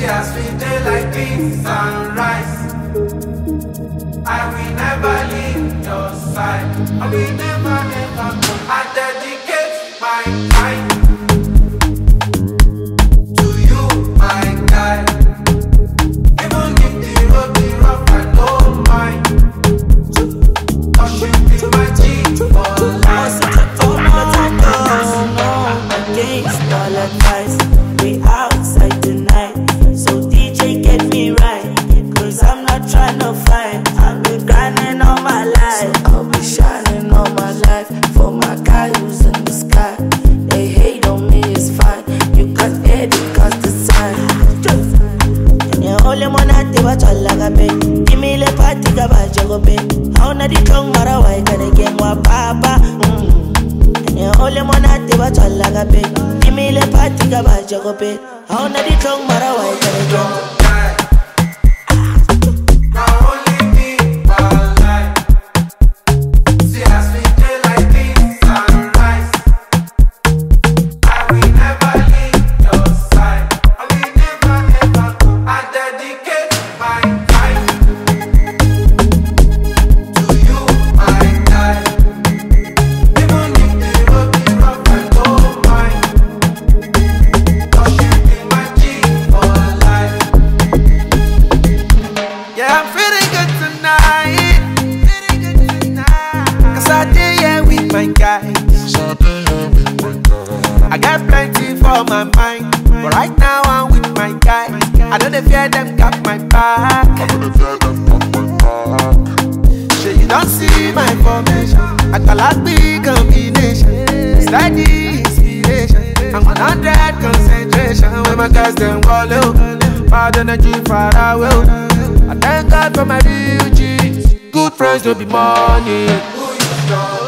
See as we day like beans and rice. I will never leave your side. I will never, never go. I dedicate my time to you, my guy. Even if the road be rough, I don't mind. Cause you be my G for life. Against all advice, we outside tonight. So DJ get me right, cause I'm not trying to fight. I've been grinding all my life, I'll be shining all my life. For my guy who's in the sky, they hate on me, it's fine. You can edit cause the sign. You only wanna do what you like a bit. Give me the party, go back to go bit. How na the tongue, mara, why can I get more papa? You only wanna do what you like a bit. Give me the party, go back to go bit. How na the tongue, mara, why can I get more? I got plenty for my mind, but right now I'm with my guy. I don't fear them got my back. Sure you don't see my formation. I got a big combination. Steady inspiration. I'm 100 concentration. When my guys them go low, bad energy far away. I thank God for my real G's. Good friends don't be money.